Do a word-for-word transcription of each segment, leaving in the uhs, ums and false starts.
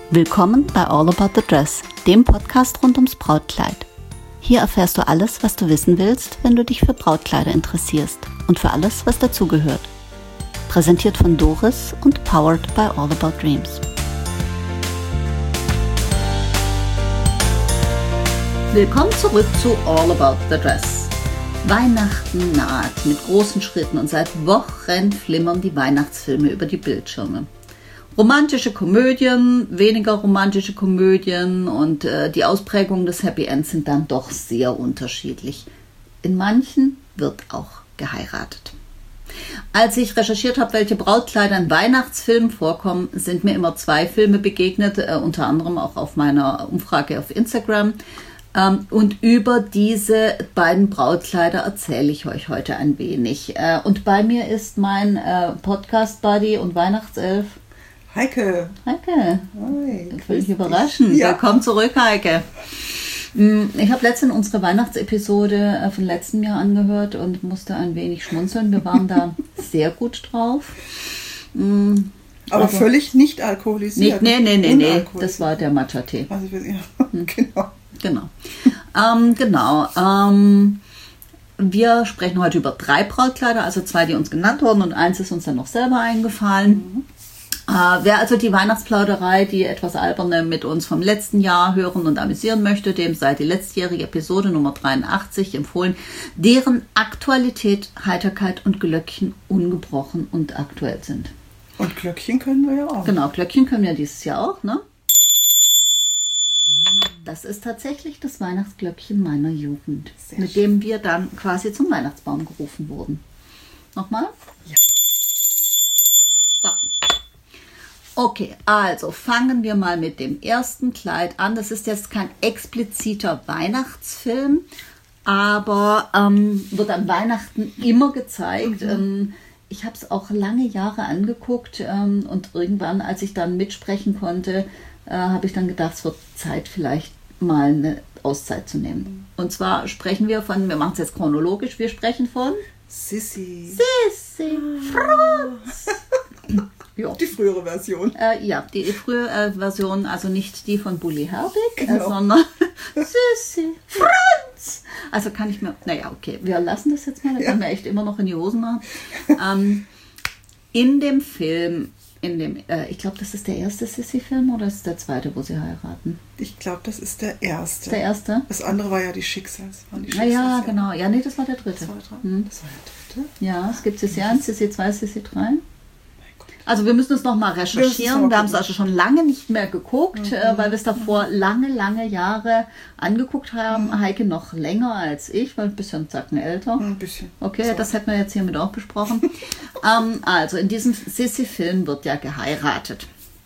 Willkommen bei All About the Dress, dem Podcast rund ums Brautkleid. Hier erfährst du alles, was du wissen willst, wenn du dich für Brautkleider interessierst und für alles, was dazugehört. Präsentiert von Doris und powered by All About Dreams. Willkommen zurück zu All About the Dress. Weihnachten naht mit großen Schritten und seit Wochen flimmern die Weihnachtsfilme über die Bildschirme. Romantische Komödien, weniger romantische Komödien und äh, die Ausprägungen des Happy Ends sind dann doch sehr unterschiedlich. In manchen wird auch geheiratet. Als ich recherchiert habe, welche Brautkleider in Weihnachtsfilmen vorkommen, sind mir immer zwei Filme begegnet, äh, unter anderem auch auf meiner Umfrage auf Instagram. Ähm, und über diese beiden Brautkleider erzähle ich euch heute ein wenig. Äh, und bei mir ist mein äh, Podcast-Buddy und Weihnachtself Heike. Heike. Hi. Ich will dich überraschen. Ja. Willkommen zurück, Heike. Ich habe letztens unsere Weihnachtsepisode von letztem Jahr angehört und musste ein wenig schmunzeln. Wir waren da sehr gut drauf. Aber also, völlig nicht alkoholisiert. Nicht, nee, nee, nee, nee. Das war der Matcha-Tee. Also, ja, genau. Genau. ähm, genau. Ähm, wir sprechen heute über drei Brautkleider, also zwei, die uns genannt wurden und eins ist uns dann noch selber eingefallen. Mhm. Uh, wer also die Weihnachtsplauderei, die etwas alberne mit uns vom letzten Jahr hören und amüsieren möchte, dem sei die letztjährige Episode Nummer dreiundachtzig empfohlen, deren Aktualität, Heiterkeit und Glöckchen ungebrochen und aktuell sind. Und Glöckchen können wir ja auch. Genau, Glöckchen können wir dieses Jahr auch, ne? Das ist tatsächlich das Weihnachtsglöckchen meiner Jugend, Sehr mit schön. dem wir dann quasi zum Weihnachtsbaum gerufen wurden. Nochmal? Ja. So. Okay, also fangen wir mal mit dem ersten Kleid an. Das ist jetzt kein expliziter Weihnachtsfilm, aber ähm, wird an Weihnachten immer gezeigt. Mhm. Ähm, ich habe es auch lange Jahre angeguckt ähm, und irgendwann, als ich dann mitsprechen konnte, äh, habe ich dann gedacht, es wird Zeit, vielleicht mal eine Auszeit zu nehmen. Mhm. Und zwar sprechen wir von, wir machen es jetzt chronologisch, wir sprechen von Sissi. Sissi, Franz. Ja. Die frühere Version. Äh, ja, die, die frühere äh, Version, also nicht die von Bully Herbig, genau. äh, sondern Sissi, Franz. Also kann ich mir, naja, okay, wir lassen das jetzt mal, da ja. können wir echt immer noch in die Hosen machen. ähm, in dem Film, in dem, äh, ich glaube, das ist der erste Sissi-Film oder ist es der zweite, wo sie heiraten? Ich glaube, das ist der erste. Der erste? Das andere war ja die Schicksals. Waren die Schicksals ja, ja, genau. Ja, nee, das war der dritte. Das war der, hm. das war der dritte? Ja, es gibt Sissi eins, Sissi zwei, Sissi drei. Also wir müssen es nochmal recherchieren. Wir, wir haben es also schon lange nicht mehr geguckt, mhm. äh, weil wir es davor mhm. lange, lange Jahre angeguckt haben. Mhm. Heike noch länger als ich, weil ein bisschen Zacken älter. Ein bisschen. Okay, so. Das hätten wir jetzt hiermit auch besprochen. ähm, also in diesem Sissi-Film wird ja geheiratet.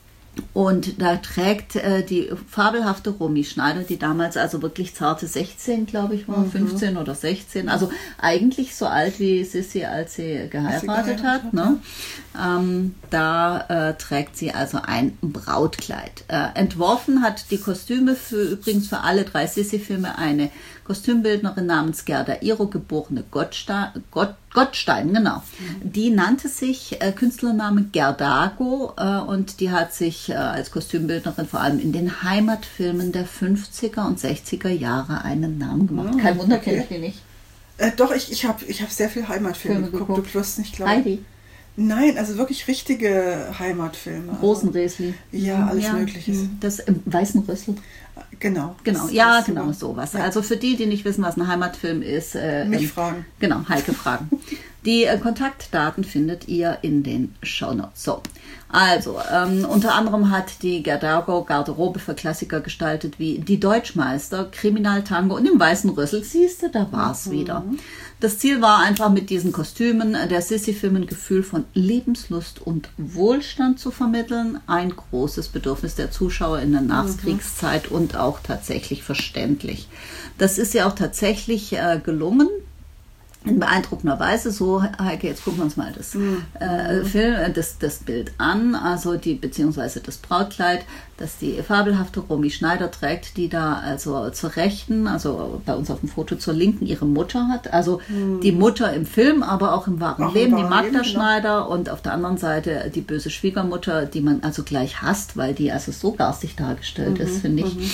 Und da trägt äh, die fabelhafte Romy Schneider, die damals also wirklich zarte sechzehn, glaube ich, war, mhm. fünfzehn oder sechzehn, also eigentlich so alt wie Sissi, als sie geheiratet, sie geheiratet hat. hat ne? ja. ähm, da äh, trägt sie also ein Brautkleid. Äh, entworfen hat die Kostüme für übrigens für alle drei Sissi-Filme eine Kostümbildnerin namens Gerda Iro, geborene Gottstein, Gott, Gottstein, genau. Mhm. Die nannte sich äh, Künstlername Gerdago äh, und die hat sich äh, als Kostümbildnerin vor allem in den Heimatfilmen der fünfziger und sechziger Jahre einen Namen gemacht. Mhm, Kein Wunder, okay. kenne ich die nicht. Äh, doch, ich, ich habe ich hab sehr viel Heimatfilme geguckt. geguckt. Du wirst nicht glauben. Heidi. Nein, also wirklich richtige Heimatfilme. Rosenresli. Also, ja, alles ja, Mögliche. Das im Weißen Rüssel. Genau. Genau, ja, genau sowas. Ja. Also für die, die nicht wissen, was ein Heimatfilm ist. Äh, Mich ähm, fragen. Genau, Heike fragen. Die äh, Kontaktdaten findet ihr in den Shownotes. So, also ähm, unter anderem hat die Gerdago Garderobe für Klassiker gestaltet wie Die Deutschmeister, Kriminaltango und im Weißen Rüssel. Siehst du, da war es mhm. wieder. Das Ziel war einfach mit diesen Kostümen der Sissi-Filme ein Gefühl von Lebenslust und Wohlstand zu vermitteln. Ein großes Bedürfnis der Zuschauer in der Nachkriegszeit mhm. und auch tatsächlich verständlich. Das ist ja auch tatsächlich äh, gelungen. in beeindruckender Weise. So, Heike, jetzt gucken wir uns mal das, mhm. äh, Film, das, das Bild an, also die, beziehungsweise das Brautkleid, das die fabelhafte Romy Schneider trägt, die da also zur Rechten, also bei uns auf dem Foto zur Linken ihre Mutter hat. Also mhm. die Mutter im Film, aber auch im wahren auch Leben, im wahren die Magda Leben, Schneider genau. Und auf der anderen Seite die böse Schwiegermutter, die man also gleich hasst, weil die also so garstig dargestellt mhm. ist, finde ich. Mhm.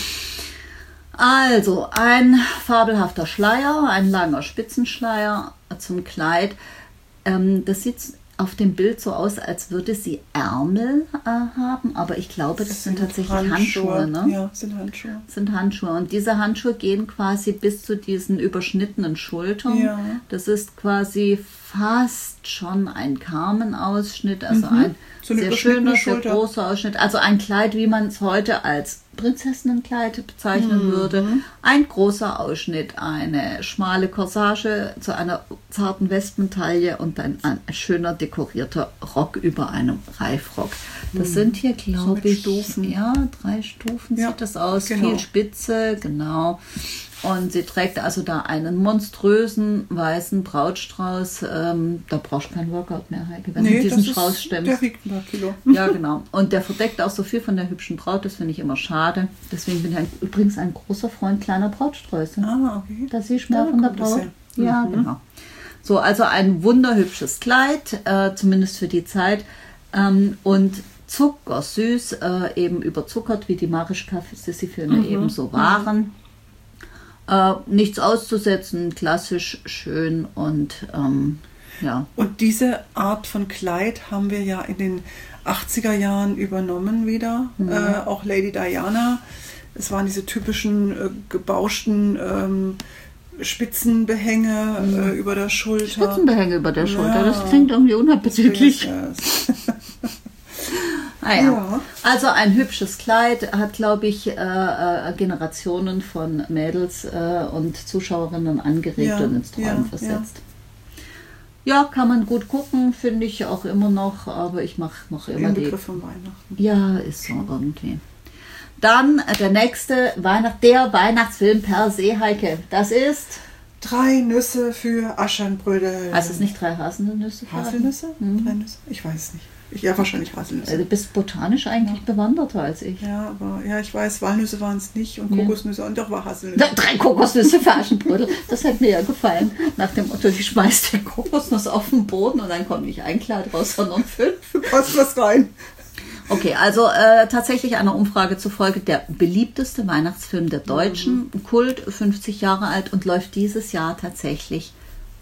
Also, ein fabelhafter Schleier, ein langer Spitzenschleier zum Kleid. Ähm, das sieht auf dem Bild so aus, als würde sie Ärmel äh, haben, aber ich glaube, das, das sind, sind tatsächlich Handschuhe. Handschuhe ne? Ja, sind Handschuhe. Sind Handschuhe. Und diese Handschuhe gehen quasi bis zu diesen überschnittenen Schultern. Ja. Das ist quasi fast schon ein Carmen-Ausschnitt, also mhm. ein so sehr schöner, sehr großer Ausschnitt. Also ein Kleid, wie man es heute als Prinzessinnenkleid bezeichnen mhm. würde. Ein großer Ausschnitt, eine schmale Corsage zu einer zarten Wespentaille und ein, ein schöner dekorierter Rock über einem Reifrock. Das mhm. sind hier, glaube so ich, Stufen. Ja, drei Stufen ja, sieht das aus. Genau. Viel Spitze, genau. Und sie trägt also da einen monströsen weißen Brautstrauß. Ähm, da brauchst du kein Workout mehr, Heike, wenn nee, du diesen Strauß stemmst. Der wiegt ein paar Kilo. Ja, genau. Und der verdeckt auch so viel von der hübschen Braut. Das finde ich immer schade. Deswegen bin ich ein, übrigens ein großer Freund kleiner Brautsträuße. Ah, okay. Da siehst du mehr ja, von der Braut. Ja, ja mhm. genau. So, also ein wunderhübsches Kleid, äh, zumindest für die Zeit. Ähm, und zuckersüß, äh, eben überzuckert, wie die Marischka-Sissi-Filme mhm. eben so waren. Mhm. Äh, nichts auszusetzen, klassisch, schön und ähm, ja. Und diese Art von Kleid haben wir ja in den achtziger Jahren übernommen wieder. Mhm. Äh, auch Lady Diana. Es waren diese typischen äh, gebauschten ähm, Spitzenbehänge mhm. äh, über der Schulter. Spitzenbehänge über der Schulter, ja. Das klingt irgendwie unappetitlich. Ah, ja. Ja. Also ein hübsches Kleid hat, glaube ich, äh, äh, Generationen von Mädels äh, und Zuschauerinnen angeregt ja, und ins Träumen ja, versetzt. Ja. ja, kann man gut gucken, finde ich auch immer noch, aber ich mache noch immer die... Begriff von Weihnachten. Ja, ist so irgendwie. Dann äh, der nächste Weihnacht, der Weihnachtsfilm per se, Heike, das ist... Drei Nüsse für Aschenbrödel. Heißt es nicht drei Haselnüsse? Haselnüsse? Mhm. Drei Nüsse? Ich weiß es nicht. Ich, ja, wahrscheinlich Haselnüsse. Du bist botanisch eigentlich ja. bewanderter als ich. Ja, aber ja, ich weiß, Walnüsse waren es nicht und Kokosnüsse ja. und doch war Haselnüsse. Drei Kokosnüsse für Aschenbrödel. Das hat mir ja gefallen. Nach dem Motto, ich schmeiß die Kokosnuss auf den Boden und dann kommt nicht ein Kleid raus, sondern fünf. Passt was rein. Okay, also äh, tatsächlich einer Umfrage zufolge der beliebteste Weihnachtsfilm der Deutschen. Mhm. Kult, fünfzig Jahre alt und läuft dieses Jahr tatsächlich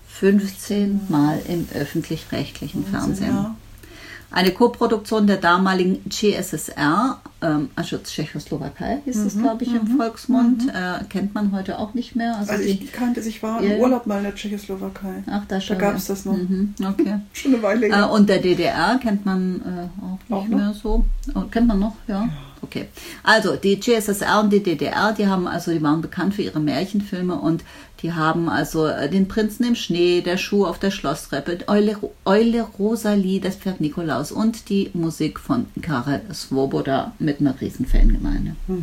fünfzehn Mal im öffentlich-rechtlichen Fernsehen. Ja. Eine Koproduktion der damaligen C S S R, ähm, also Tschechoslowakei hieß es, mhm, glaube ich, im Volksmund. Mhm. Äh, kennt man heute auch nicht mehr. Also, also ich die, kannte es, ich war im Urlaub mal in der Tschechoslowakei. Ach, da, da gab es das noch. Mhm, okay. Schon eine Weile her. Äh, und der D D R kennt man äh, auch nicht auch mehr so. Oh, kennt man noch, ja. ja. Okay. Also die C S S R und die D D R, die haben also, die waren bekannt für ihre Märchenfilme und die haben also den Prinzen im Schnee, der Schuh auf der Schlosstreppe, Eule, Eule Rosalie, das Pferd Nikolaus und die Musik von Karel Svoboda mit einer riesen Fangemeinde. Mhm.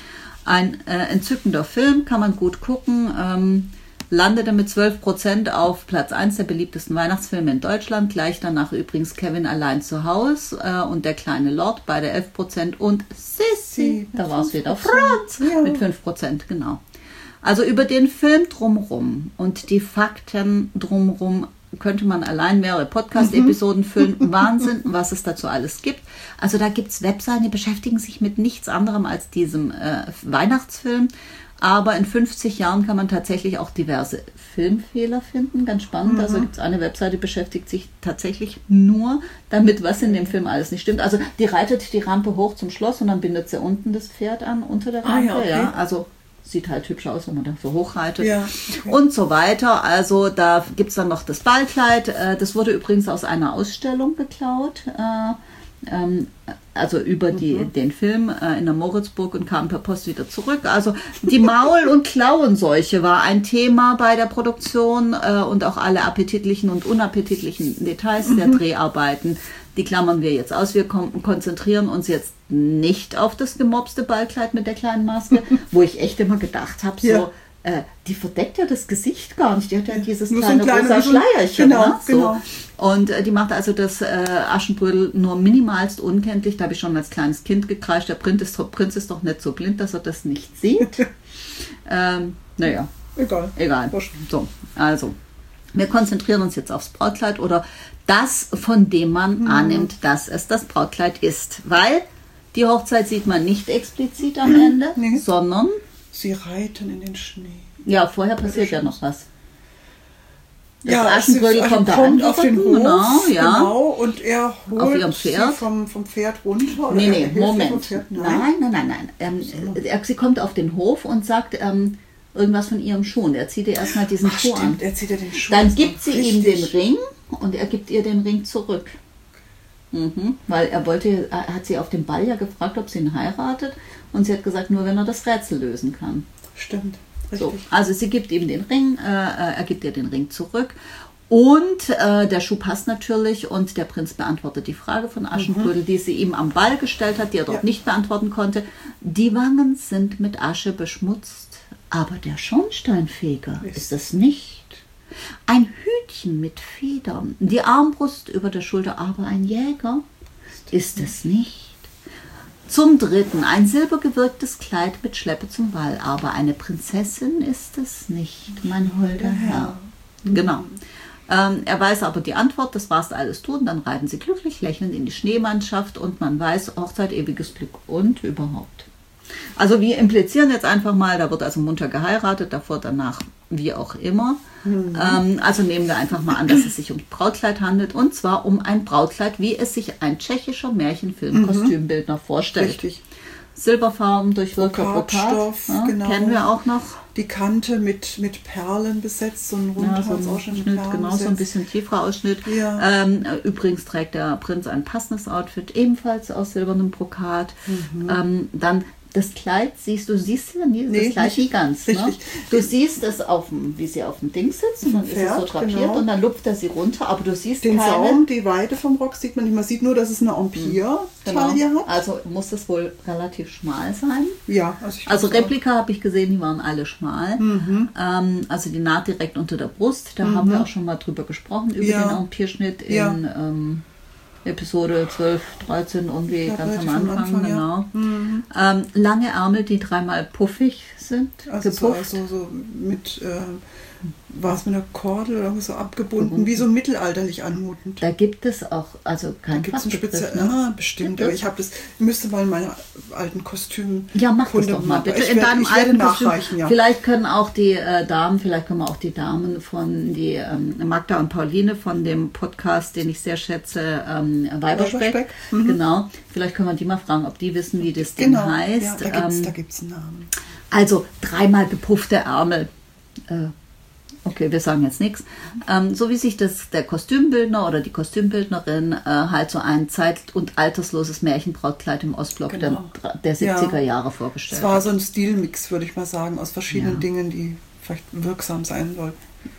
Ein äh, entzückender Film, kann man gut gucken. Ähm, landete mit zwölf Prozent auf Platz eins der beliebtesten Weihnachtsfilme in Deutschland. Gleich danach übrigens Kevin allein zu Haus äh, und Der kleine Lord, beide elf Prozent und Sissi, da war es wieder Franz, ja. mit fünf Prozent, genau. Also über den Film drumherum und die Fakten drumherum könnte man allein mehrere Podcast-Episoden mhm. füllen. Wahnsinn, was es dazu alles gibt. Also da gibt es Webseiten, die beschäftigen sich mit nichts anderem als diesem äh, Weihnachtsfilm. Aber in fünfzig Jahren kann man tatsächlich auch diverse Filmfehler finden. Ganz spannend. Mhm. Also gibt es eine Webseite, die beschäftigt sich tatsächlich nur damit, was in dem Film alles nicht stimmt. Also die reitet die Rampe hoch zum Schloss und dann bindet sie unten das Pferd an, unter der Rampe. Ah, ja, okay. ja, also sieht halt hübsch aus, wenn man da so hochreitet ja, okay. und so weiter. Also da gibt es dann noch das Ballkleid. Das wurde übrigens aus einer Ausstellung geklaut. Also über die, mhm. den Film in der Moritzburg und kam per Post wieder zurück. Also die Maul- und Klauenseuche war ein Thema bei der Produktion und auch alle appetitlichen und unappetitlichen Details mhm. der Dreharbeiten. Die klammern wir jetzt aus. Wir konzentrieren uns jetzt nicht auf das gemobste Ballkleid mit der kleinen Maske, wo ich echt immer gedacht habe, so, ja. äh, die verdeckt ja das Gesicht gar nicht. Die hat ja dieses Nur so ein kleine kleiner- rosa Schleierchen. genau, ne? so. genau. Und äh, die macht also das äh, Aschenbrödel nur minimalst unkenntlich. Da habe ich schon als kleines Kind gekreischt. Der Prinz ist, Prinz ist doch nicht so blind, dass er das nicht sieht. ähm, naja, Egal. egal. Wurscht. So, also, wir konzentrieren uns jetzt aufs Brautkleid oder das, von dem man Mhm. annimmt, dass es das Brautkleid ist. Weil die Hochzeit sieht man nicht explizit am Ende, Nee. sondern, Sie reiten in den Schnee. ja, vorher passiert ja noch was. Das ja, Aschenbrödel sie kommt da kommt auf den angeritten, Hof, genau, ja. genau, und er holt Auf ihrem Pferd. sie vom, vom Pferd runter. oder Nee, er nee, hilft ihr vom Moment. Pferd. Nein. Nein, nein, nein, nein. Ähm, er- sie kommt auf den Hof und sagt ähm, irgendwas von ihrem Schuh. Und er zieht ihr erstmal diesen Ach, Schuh an. stimmt, er zieht ihr den Schuh Dann an. gibt sie ihm den Richtig. Ring und er gibt ihr den Ring zurück. Mhm, weil er wollte, er hat sie auf dem Ball ja gefragt, ob sie ihn heiratet. Und sie hat gesagt, nur wenn er das Rätsel lösen kann. Stimmt, richtig. So, also sie gibt ihm den Ring, äh, er gibt ihr den Ring zurück. Und äh, der Schuh passt natürlich und der Prinz beantwortet die Frage von Aschenbrödel, die sie ihm am Ball gestellt hat, die er dort Ja. nicht beantworten konnte. Die Wangen sind mit Asche beschmutzt, aber der Schornsteinfeger Ist- ist es nicht. Ein Hütchen mit Federn, die Armbrust über der Schulter, aber ein Jäger ist es nicht. Zum Dritten ein silbergewirktes Kleid mit Schleppe zum Wall, aber eine Prinzessin ist es nicht, mein holder Herr. Genau. Ähm, er weiß aber die Antwort, das war's alles tun, dann reiten sie glücklich lächelnd in die Schneemannschaft und man weiß, Hochzeit, ewiges Glück und überhaupt. Also wir implizieren jetzt einfach mal, da wird also munter geheiratet, davor, danach, wie auch immer. Mhm. Ähm, also nehmen wir einfach mal an, dass es sich um Brautkleid handelt und zwar um ein Brautkleid, wie es sich ein tschechischer Märchenfilm-Kostümbildner vorstellt. Richtig. Silberfarben, durchwirkter Brokat, Brokatstoff, ja, genau. kennen wir auch noch. Die Kante mit, mit Perlen besetzt, so ein Ja, so ein Rundhalsausschnitt mit Schnitt, Perlen genau, so ein besetzt. bisschen tieferer Ausschnitt. Ja. Ähm, übrigens trägt der Prinz ein passendes Outfit, ebenfalls aus silbernem Brokat. Mhm. Ähm, dann das Kleid siehst du, siehst ja nie, das Nee, Kleid nicht nie ganz. Ne? richtig. Du siehst es, auf dem, wie sie auf dem Ding sitzt und dann ist es so Pferd, drapiert genau. und dann lupft er sie runter, aber du siehst Den keine... Saum, die Weite vom Rock sieht man nicht. Man sieht nur, dass es eine Empire-Taille Genau. hat. Also muss es wohl relativ schmal sein. Ja, also, ich Also glaub's auch. Replika habe ich gesehen, die waren alle schmal. Mhm. Ähm, also die Naht direkt unter der Brust. Da haben wir auch schon mal drüber gesprochen, über Ja. den Empire-Schnitt in Ja. ähm, Episode zwölf, dreizehn irgendwie Ja, ganz am relativ am Anfang. Anfang, genau. ja. Mhm. Ähm, lange Ärmel, die dreimal puffig sind, Also so, gepufft. also so mit, äh, war es mit einer Kordel oder so abgebunden, wie so mittelalterlich anmutend. Da gibt es auch, also Da kein gibt es einen Fachbegriff, speziellen, ne? ah, bestimmt, Gibt aber es? ich habe das, ich müsste mal in meiner alten Kostüm. Ja, mach das Kunde doch mal machen. bitte. Ich In werde- deinem ich werde alten Kostüm. nachreichen, ja. Vielleicht können auch die äh, Damen, vielleicht können wir auch die Damen von die ähm, Magda und Pauline von dem Podcast, den ich sehr schätze, ähm, Weiberspeck. Weiberspeck, mhm. Genau. Vielleicht können wir die mal fragen, ob die wissen, wie das Ding Genau, heißt. ja, da gibt es ähm, da gibt's einen Namen. also dreimal gepuffte Ärmel. Äh, okay, wir sagen jetzt nichts. Ähm, so wie sich das der Kostümbildner oder die Kostümbildnerin äh, halt so ein zeit- und altersloses Märchenbrautkleid im Ostblock Genau. der, der Ja. siebziger Jahre vorgestellt Es war hat. so ein Stilmix, würde ich mal sagen, aus verschiedenen Ja. Dingen, die vielleicht wirksam sein sollten.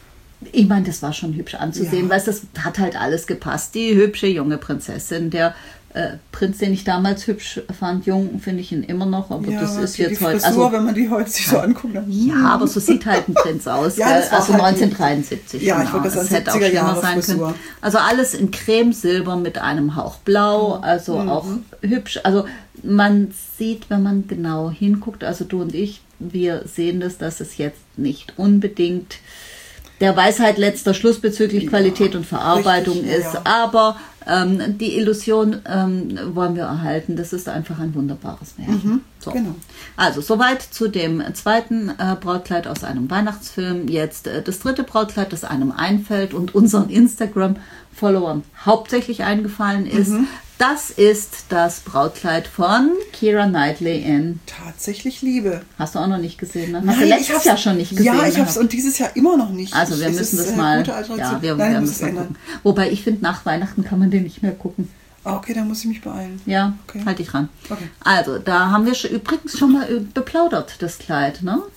Ich meine, das war schon hübsch anzusehen, Ja. weil das hat halt alles gepasst. Die hübsche junge Prinzessin, der äh, Prinz, den ich damals hübsch fand, jung finde ich ihn immer noch, aber Ja, das ist die, jetzt die heute... Frisur, Also, wenn man die heute sich so anguckt. Dann, ja, aber so sieht halt ein Prinz aus. Ja, gell? das war Also halt die- neunzehnhundertdreiundsiebzig. Ja, ich genau. wollte das Es sagen, hätte auch siebziger schlimmer Jahre sein Frisur. können. Also alles in Cremesilber mit einem Hauch Blau, also Mhm. auch hübsch. Also man sieht, wenn man genau hinguckt, also du und ich, wir sehen das, dass es jetzt nicht unbedingt der Weisheit letzter Schluss bezüglich Ja, Qualität und Verarbeitung richtig, ja, ist, ja. aber ähm, die Illusion ähm, wollen wir erhalten. Das ist einfach ein wunderbares Märchen. So. genau. Also soweit zu dem zweiten äh, Brautkleid aus einem Weihnachtsfilm. Jetzt äh, das dritte Brautkleid, das einem einfällt und unseren Instagram-Followern hauptsächlich eingefallen ist. Mhm. Das ist das Brautkleid von Keira Knightley in... Tatsächlich Liebe. Hast du auch noch nicht gesehen, ne? Hast Nein, du ich letztes hab's- Jahr schon nicht gesehen. Ja, ich habe es gehabt. und dieses Jahr immer noch nicht. Also wir Es müssen ist, das äh, mal... gute Alternative. Ja, wir Nein, werden muss das es mal ändern. gucken. Wobei ich finde, nach Weihnachten kann man den nicht mehr gucken. Ah, okay, dann muss ich mich beeilen. Ja, Okay. halt dich ran. Okay. Also, da haben wir schon, übrigens schon mal äh, beplaudert, das Kleid, ne?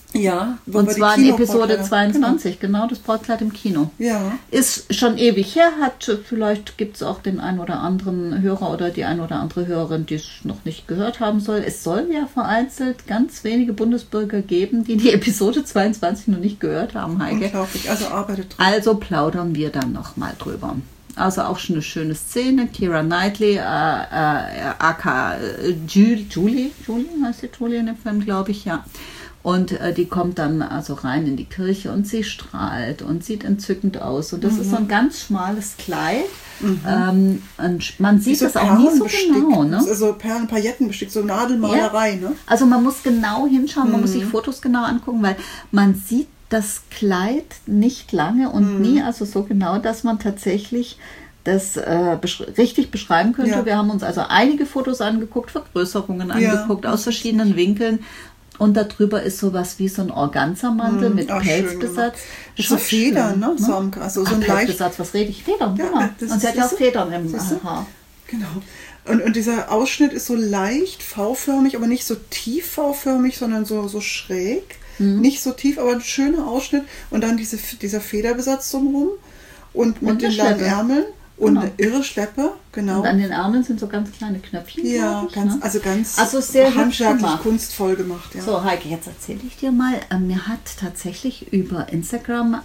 Ja, wo Und wir die zwar in Episode Kinobrautkleider- zweiundzwanzig, genau. genau, das Brautkleid im Kino. Ja. Ist schon ewig her, hat vielleicht gibt es auch den einen oder anderen Hörer oder die ein oder andere Hörerin, die es noch nicht gehört haben soll. Es soll ja vereinzelt ganz wenige Bundesbürger geben, die die Episode zweiundzwanzig noch nicht gehört haben, Heike. Unglaublich, also arbeitet dran. Also plaudern wir dann nochmal drüber. Also auch schon eine schöne Szene. Keira Knightley, äh, äh, aka Julie, Julie, Julie heißt die Julie in dem Film, glaube ich, ja. Und äh, die kommt dann also rein in die Kirche und sie strahlt und sieht entzückend aus. Und das mhm. ist so ein ganz schmales Kleid. Mhm. Ähm, und man sieht so das auch nicht so genau. Ne? Also Perlen, Paillettenbestick, so Nadelmalerei. Ja. Ne? Also man muss genau hinschauen, man mhm. muss sich Fotos genau angucken, weil man sieht das Kleid nicht lange und mhm. nie, also so genau, dass man tatsächlich das äh, besch- richtig beschreiben könnte. Ja. Wir haben uns also einige Fotos angeguckt, Vergrößerungen angeguckt ja. aus verschiedenen Winkeln. Und darüber ist sowas wie so ein Organza-Mantel mm, mit oh, Pelzbesatz. So Federn, ne? So, am, also so ein Pelzbesatz, was rede ich? Federn, ja, genau. Und sie hat ja auch Federn im Haar. Genau. Und, und dieser Ausschnitt ist so leicht V-förmig, aber nicht so tief V-förmig, sondern so, so schräg. Mhm. Nicht so tief, aber ein schöner Ausschnitt. Und dann diese, dieser Federbesatz drumherum und mit und den langen Ärmeln. Und genau. eine irre Schleppe, genau. Und an den Ärmeln sind so ganz kleine Knöpfchen. Ja, ich, ganz, ne? also ganz also sehr handwerklich kunstvoll gemacht. Ja. So, Heike, jetzt erzähle ich dir mal. Äh, mir hat tatsächlich über Instagram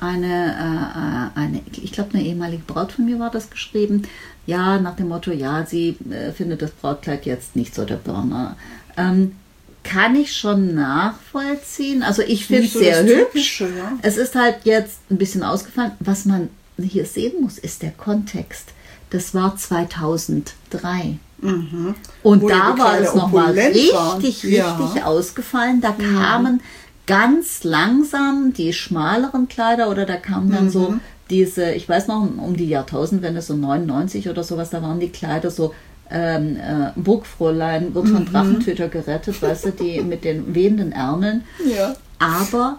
eine, äh, eine ich glaube, eine ehemalige Braut von mir war das geschrieben. Ja, nach dem Motto, ja, sie äh, findet das Brautkleid jetzt nicht so der Burner. Ähm, kann ich schon nachvollziehen. Also ich finde es so sehr hübsch. Typische, ja. Es ist halt jetzt ein bisschen ausgefallen. Was man hier sehen muss, ist der Kontext. Das war zweitausenddrei. Mhm. Und wo da war es nochmal richtig, waren. richtig ja. ausgefallen. Da mhm. kamen ganz langsam die schmaleren Kleider oder da kamen dann mhm. so diese, ich weiß noch, um die Jahrtausendwende, so neunundneunzig oder sowas, da waren die Kleider so ähm, äh, Burgfräulein wird von mhm. Drachentöter gerettet, weißt du, die mit den wehenden Ärmeln. Ja. Aber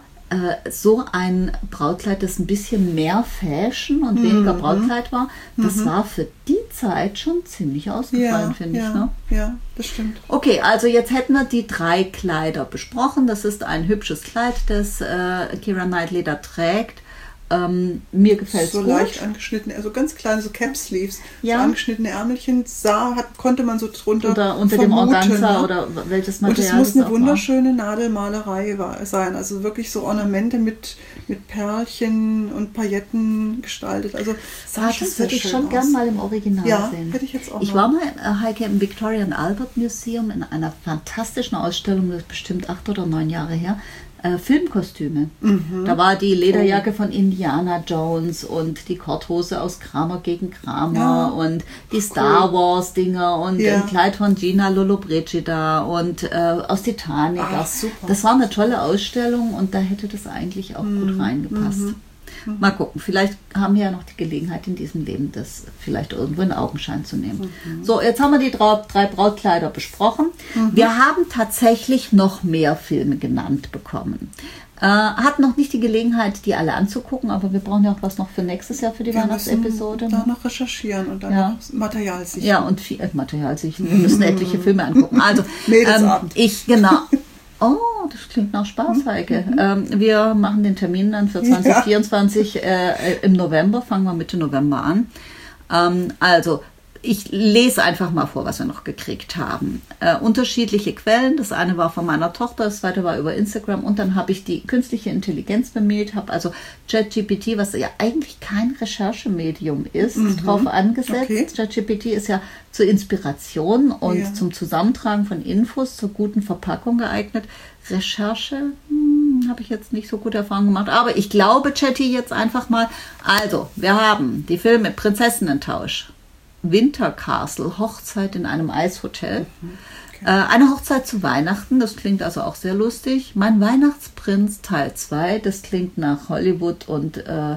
so ein Brautkleid, das ein bisschen mehr Fashion und mhm. weniger Brautkleid war, das mhm. war für die Zeit schon ziemlich ausgefallen, ja, finde ja, ich. Ne? Ja, das stimmt. Okay, also jetzt hätten wir die drei Kleider besprochen. Das ist ein hübsches Kleid, das äh, Keira Knightley da trägt. Ähm, mir gefällt es so gut. leicht angeschnitten, also ganz kleine so Cap Sleeves, ja. so angeschnittene Ärmelchen, sah, hat, konnte man so drunter oder unter vermuten, dem Organza ne? oder welches Material. Und es muss eine wunderschöne war. Nadelmalerei war, sein, also wirklich so Ornamente mit, mit Perlchen und Pailletten gestaltet. Also sah ah, das würde ich schon gern mal im Original ja, sehen. Hätte ich jetzt auch ich mal. war mal äh, Heike im Victoria and Albert Museum in einer fantastischen Ausstellung, das ist bestimmt acht oder neun Jahre her. Äh, Filmkostüme. Mhm. Da war die Lederjacke oh. von Indiana Jones und die Korthose aus Kramer gegen Kramer ja. und die Star cool. Wars Dinger und ja. ein Kleid von Gina Lollobrigida und äh, aus Titanic. Ach, super. Das war eine tolle Ausstellung und da hätte das eigentlich auch mhm. gut reingepasst. Mhm. Mal gucken, vielleicht haben wir ja noch die Gelegenheit in diesem Leben, das vielleicht irgendwo in Augenschein zu nehmen. Mhm. So, jetzt haben wir die drei, drei Brautkleider besprochen. Mhm. Wir haben tatsächlich noch mehr Filme genannt bekommen. Äh, hatten noch nicht die Gelegenheit, die alle anzugucken, aber wir brauchen ja auch was noch für nächstes Jahr für die wir Weihnachtsepisode. Da noch recherchieren und dann ja. noch Material sichten. Ja, und viel, äh, Material sichten. Wir müssen etliche Filme angucken. Also, ähm, ich, genau. Oh, das klingt nach Spaß, Heike. Mhm. Ähm, wir machen den Termin dann für zwanzig vierundzwanzig ja. äh, im November, fangen wir Mitte November an. Ähm, also, ich lese einfach mal vor, was wir noch gekriegt haben. Äh, unterschiedliche Quellen. Das eine war von meiner Tochter, das zweite war über Instagram und dann habe ich die künstliche Intelligenz bemüht, habe also ChatGPT, was ja eigentlich kein Recherchemedium ist, mhm. drauf angesetzt. Okay. ChatGPT ist ja zur Inspiration und ja. zum Zusammentragen von Infos zur guten Verpackung geeignet. Recherche hm, habe ich jetzt nicht so gute Erfahrungen gemacht, aber ich glaube Chatty jetzt einfach mal. Also, wir haben die Filme Prinzessinnentausch, Winter Castle, Hochzeit in einem Eishotel, mhm. okay. äh, eine Hochzeit zu Weihnachten, das klingt also auch sehr lustig. Mein Weihnachtsprinz Teil zwei, das klingt nach Hollywood und äh,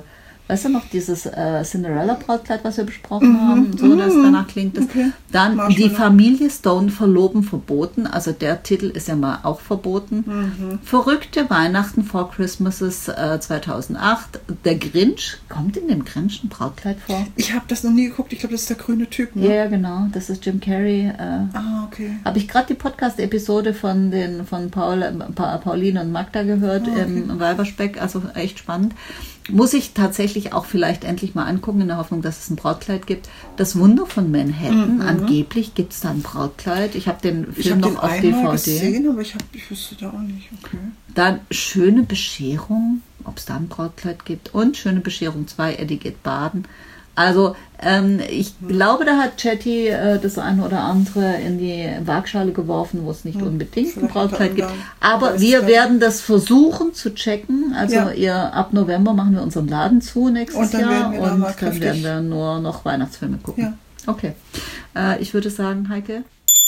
weißt du noch, dieses äh, Cinderella-Brautkleid, was wir besprochen mhm. haben, so, dass danach klingt das. Okay. Dann Marshall. Die Familie Stone verloben verboten, also der Titel ist ja mal auch verboten. Mhm. Verrückte Weihnachten vor Christmases äh, zweitausendacht. Der Grinch, kommt in dem Grinch ein Brautkleid vor? Ich habe das noch nie geguckt, ich glaube, das ist der grüne Typ. Ne? Ja, genau, das ist Jim Carrey. Äh, ah, okay. Habe ich gerade die Podcast-Episode von, den, von Paul, pa, Pauline und Magda gehört, ah, okay. im Weiberspeck, also echt spannend. Muss ich tatsächlich auch vielleicht endlich mal angucken, in der Hoffnung, dass es ein Brautkleid gibt. Das Wunder von Manhattan, mhm. angeblich gibt es da ein Brautkleid. Ich habe den Film hab noch auf D V D. Gesehen, aber ich, hab, ich wüsste da auch nicht. Okay. Dann Schöne Bescherung, ob es da ein Brautkleid gibt. Und Schöne Bescherung zwei, Eddie geht baden. Also ähm, ich hm. glaube, da hat Chatty äh, das eine oder andere in die Waagschale geworfen, wo es nicht hm. unbedingt Vielleicht ein Brautkleid gibt. Aber wir klar. werden das versuchen zu checken. Also ja. ihr, ab November machen wir unseren Laden zu nächstes und dann Jahr. Wir und dann werden wir nur noch Weihnachtsfilme gucken. Ja. Okay. Äh, ich würde sagen, Heike.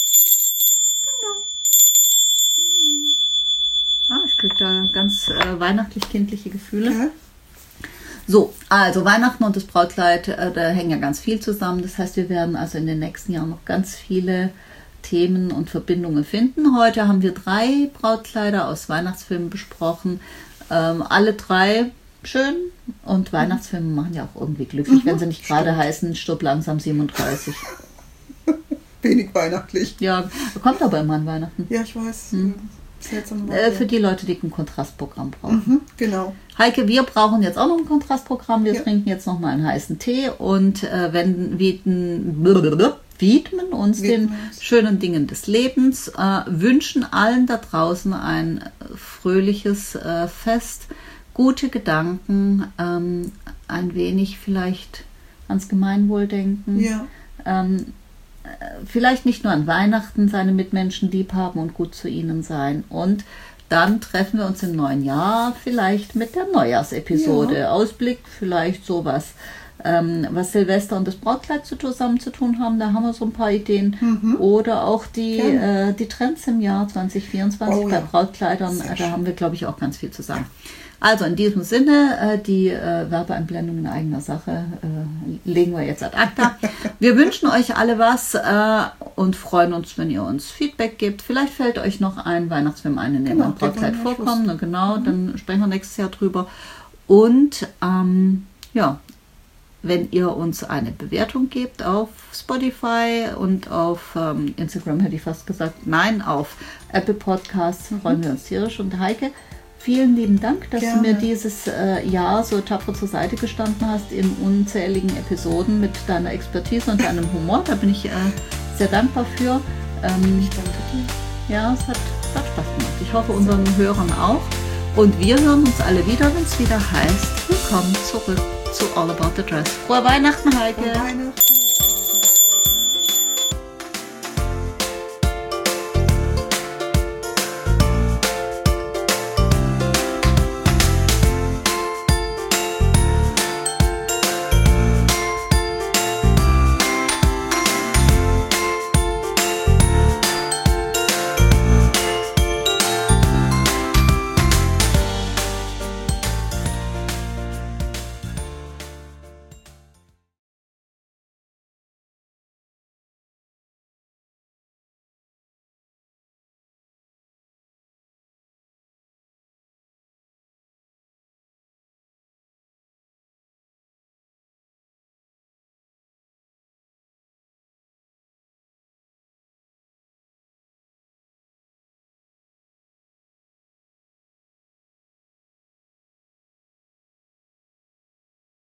Ah, ich kriege da ganz äh, weihnachtlich-kindliche Gefühle. Ja. So, also Weihnachten und das Brautkleid, äh, da hängen ja ganz viel zusammen. Das heißt, wir werden also in den nächsten Jahren noch ganz viele Themen und Verbindungen finden. Heute haben wir drei Brautkleider aus Weihnachtsfilmen besprochen. Ähm, alle drei schön und Weihnachtsfilme machen ja auch irgendwie glücklich, mhm, wenn sie nicht gerade heißen Stirb langsam siebenunddreißig. Wenig weihnachtlich. Ja, kommt aber immer an Weihnachten. Ja, ich weiß. Hm. Äh, für die Leute, die ein Kontrastprogramm brauchen. Mhm, genau. Heike, wir brauchen jetzt auch noch ein Kontrastprogramm. Wir ja. trinken jetzt noch mal einen heißen Tee und äh, wenn, widmen, widmen uns widmen den uns. schönen Dingen des Lebens, äh, wünschen allen da draußen ein fröhliches äh, Fest, gute Gedanken, ähm, ein wenig vielleicht ans Gemeinwohl denken. Ja. Ähm, vielleicht nicht nur an Weihnachten seine Mitmenschen lieb haben und gut zu ihnen sein. Und dann treffen wir uns im neuen Jahr vielleicht mit der Neujahrsepisode. Ja. Ausblick, vielleicht sowas, ähm, was Silvester und das Brautkleid zusammen zu tun haben. Da haben wir so ein paar Ideen. Mhm. Oder auch die, äh, die Trends im Jahr zwanzig vierundzwanzig oh, bei ja. Brautkleidern. Äh, da haben wir, glaube ich, auch ganz viel zu sagen. Also in diesem Sinne, äh, die äh, Werbeeinblendung in eigener Sache äh, legen wir jetzt ad acta. Wir wünschen euch alle was äh, und freuen uns, wenn ihr uns Feedback gebt. Vielleicht fällt euch noch ein Weihnachtsfilm ein, in dem genau, ein Brautkleid vorkommt. Na, genau, mhm. dann sprechen wir nächstes Jahr drüber. Und ähm, ja, wenn ihr uns eine Bewertung gebt auf Spotify und auf ähm, Instagram, hätte ich fast gesagt, nein, auf Apple Podcasts, mhm. freuen wir uns tierisch. Und Heike, vielen lieben Dank, dass Gerne. du mir dieses äh, Jahr so tapfer zur Seite gestanden hast in unzähligen Episoden mit deiner Expertise und deinem Humor. Da bin ich äh, sehr dankbar für. Ähm, ich danke dir. Ja, es hat, hat Spaß gemacht. Ich hoffe, unseren Hörern auch. Und wir hören uns alle wieder, wenn es wieder heißt, willkommen zurück zu All About the Dress. Frohe Weihnachten, Heike! Frohe Weihnachten!